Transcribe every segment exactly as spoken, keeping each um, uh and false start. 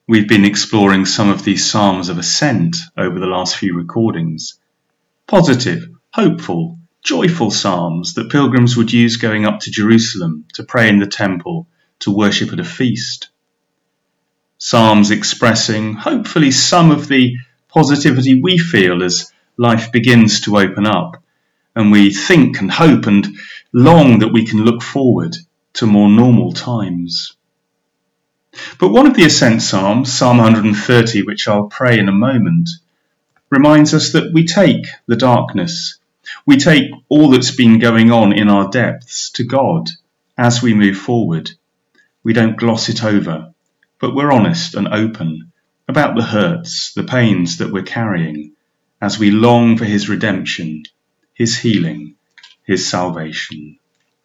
We've been exploring some of these psalms of ascent over the last few recordings. Positive, hopeful, joyful psalms that pilgrims would use going up to Jerusalem, to pray in the temple, to worship at a feast. Psalms expressing, hopefully, some of the positivity we feel as life begins to open up, and we think and hope and long that we can look forward to more normal times. But one of the Ascent Psalms, Psalm one hundred thirty, which I'll pray in a moment, reminds us that we take the darkness, we take all that's been going on in our depths to God as we move forward. We don't gloss it over, but we're honest and open about the hurts, the pains that we're carrying as we long for his redemption, his healing, his salvation.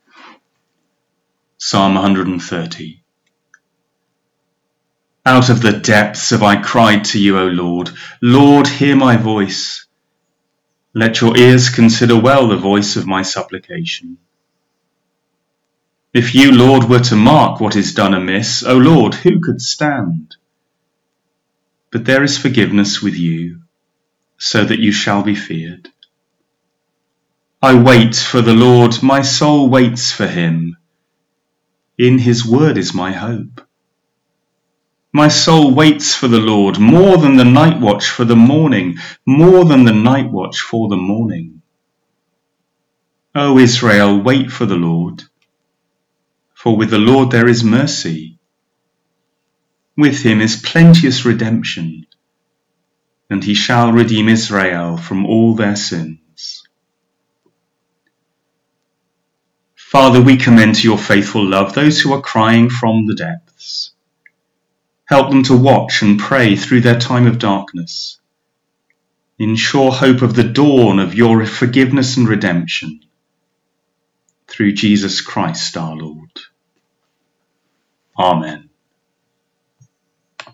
Psalm one hundred thirty. Out of the depths have I cried to you, O Lord. Lord, hear my voice. Let your ears consider well the voice of my supplication. If you, Lord, were to mark what is done amiss, O Lord, who could stand? But there is forgiveness with you, so that you shall be feared. I wait for the Lord, my soul waits for him. In his word is my hope. My soul waits for the Lord, more than the night watch for the morning, more than the night watch for the morning. O Israel, wait for the Lord, for with the Lord there is mercy. With him is plenteous redemption, and he shall redeem Israel from all their sins. Father, we commend to your faithful love those who are crying from the depths. Help them to watch and pray through their time of darkness, in sure hope of the dawn of your forgiveness and redemption, through Jesus Christ our Lord. Amen.